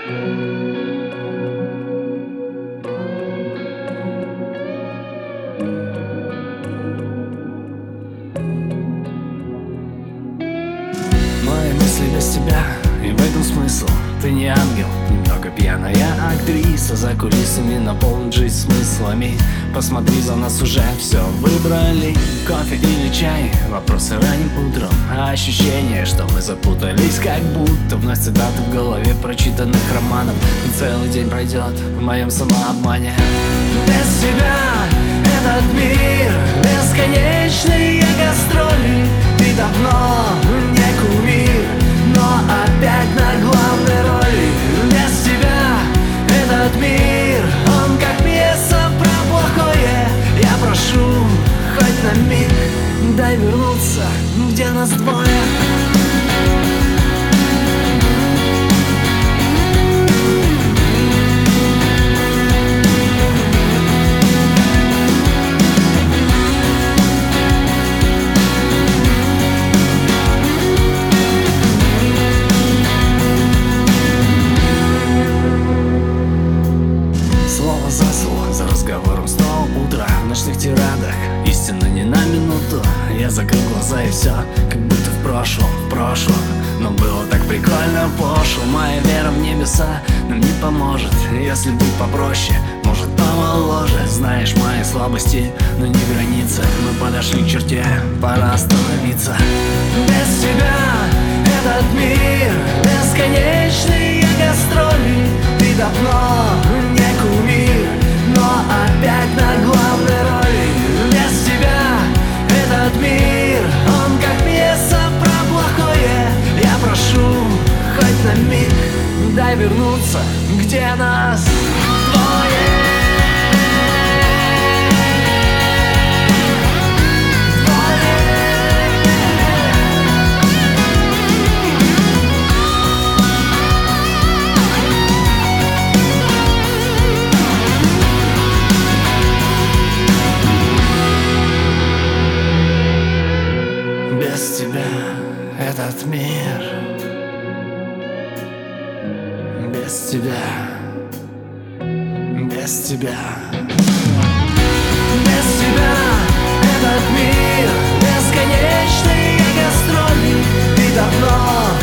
Мои мысли без тебя, и в этом смысл. Ты не ангел, немного пьяная актриса. За кулисами наполнит жизнь смыслами. Посмотри, за нас уже все выбрали. Кофе или чай, вопросы ранним утром. А ощущение, что мы запутались, как будто вновь цитаты в голове прочитанных романов. И целый день пройдет в моем самообмане. Без тебя этот мир бесконечные гастроли. Ты давно не кумир, но опять на главной роли. Без тебя этот мир, он как пьеса про плохое. Я прошу, хоть на миг дай вернуться, где нас двое. За разговором снова утро в ночных тирадах. Истина не на минуту. Я закрыл глаза и все, как будто в прошлом. Но было так прикольно пошло. Моя вера в небеса нам не поможет. Если быть попроще, может помоложе. Знаешь мои слабости, но не границы. Мы подошли к черте, пора остановиться. Без тебя этот мир бесконечные гастроли. Ты давно не кумир, но опять на главной роли. Без тебя этот мир, он как пьеса про плохое. Я прошу, хоть на миг дай вернуться, где нас двое. Без тебя этот мир, без тебя, без тебя, без тебя этот мир бесконечные гастроли. Ты давно